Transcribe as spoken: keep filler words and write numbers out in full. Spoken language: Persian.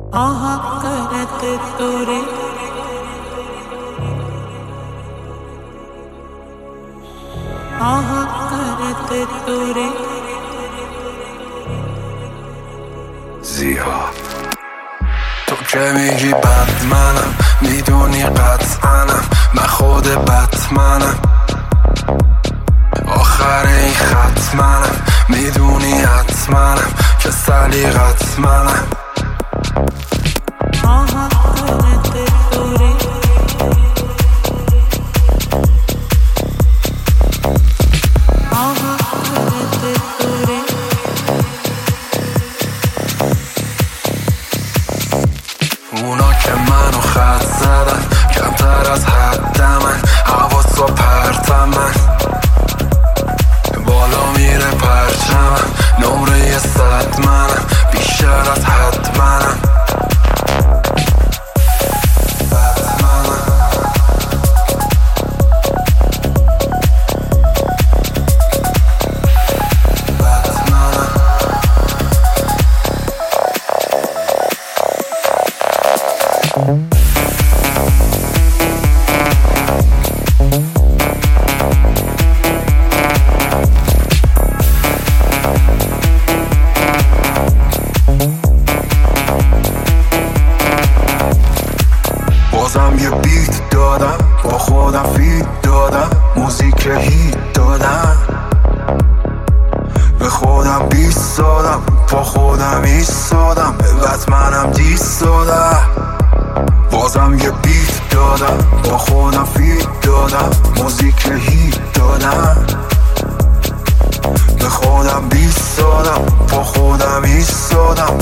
आहा करत तोरे आहा करत तोरे زیاد تو که میگی بد منم، میدونی قطعنم من خود بتمنم. آخر این خط منم، میدونی حتمنم که سلیقت منم. आहा करत तोरे आहा करत तोरे اونا که منو خط زدن کمتر از حدمن، حواس و پرتمن بالا میره پرچمم، نمره صد منم، بیشتر از حد منم. بازم یه بیت دادم، با خودم فیت دادم، موزیک هیت دادم، به خودم بیست دادم، با خودم ایستادم، به بتمنم دیست دادم. بازم یه بیت دادم، با خودم فیت دادم، موزیک هیت دادم، به خودم بیست دادم، با خودم ایستادم،